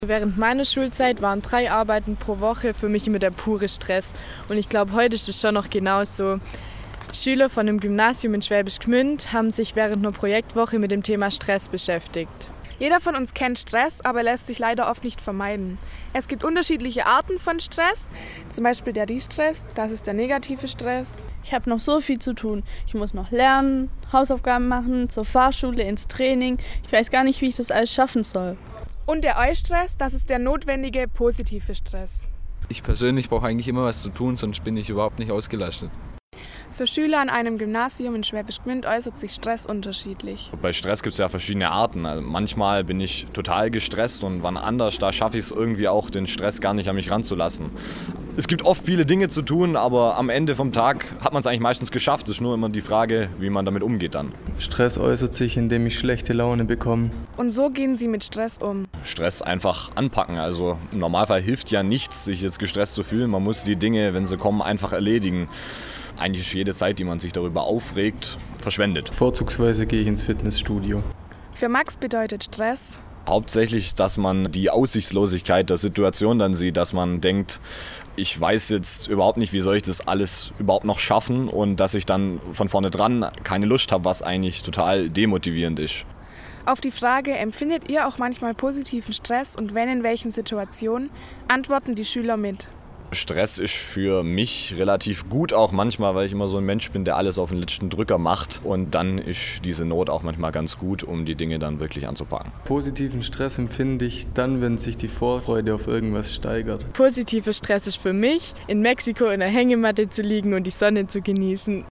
Während meiner Schulzeit waren 3 Arbeiten pro Woche für mich immer der pure Stress. Und ich glaube, heute ist es schon noch genauso. Schüler von dem Gymnasium in Schwäbisch Gmünd haben sich während einer Projektwoche mit dem Thema Stress beschäftigt. Jeder von uns kennt Stress, aber lässt sich leider oft nicht vermeiden. Es gibt unterschiedliche Arten von Stress, zum Beispiel der Distress, das ist der negative Stress. Ich habe noch so viel zu tun. Ich muss noch lernen, Hausaufgaben machen, zur Fahrschule, ins Training. Ich weiß gar nicht, wie ich das alles schaffen soll. Und der Eustress, das ist der notwendige positive Stress. Ich persönlich brauche eigentlich immer was zu tun, sonst bin ich überhaupt nicht ausgelastet. Für Schüler an einem Gymnasium in Schwäbisch Gmünd äußert sich Stress unterschiedlich. Bei Stress gibt es ja verschiedene Arten. Also manchmal bin ich total gestresst und wann anders, da schaffe ich es irgendwie auch, den Stress gar nicht an mich ranzulassen. Es gibt oft viele Dinge zu tun, aber am Ende vom Tag hat man es eigentlich meistens geschafft. Es ist nur immer die Frage, wie man damit umgeht dann. Stress äußert sich, indem ich schlechte Laune bekomme. Und so gehen Sie mit Stress um? Stress einfach anpacken. Also im Normalfall hilft ja nichts, sich jetzt gestresst zu fühlen. Man muss die Dinge, wenn sie kommen, einfach erledigen. Eigentlich ist jede Zeit, die man sich darüber aufregt, verschwendet. Vorzugsweise gehe ich ins Fitnessstudio. Für Max bedeutet Stress? Hauptsächlich, dass man die Aussichtslosigkeit der Situation dann sieht, dass man denkt, ich weiß jetzt überhaupt nicht, wie soll ich das alles überhaupt noch schaffen und dass ich dann von vorne dran keine Lust habe, was eigentlich total demotivierend ist. Auf die Frage, empfindet ihr auch manchmal positiven Stress und wenn in welchen Situationen, antworten die Schüler mit. Stress ist für mich relativ gut auch manchmal, weil ich immer so ein Mensch bin, der alles auf den letzten Drücker macht. Und dann ist diese Not auch manchmal ganz gut, um die Dinge dann wirklich anzupacken. Positiven Stress empfinde ich dann, wenn sich die Vorfreude auf irgendwas steigert. Positiver Stress ist für mich, in Mexiko in der Hängematte zu liegen und die Sonne zu genießen.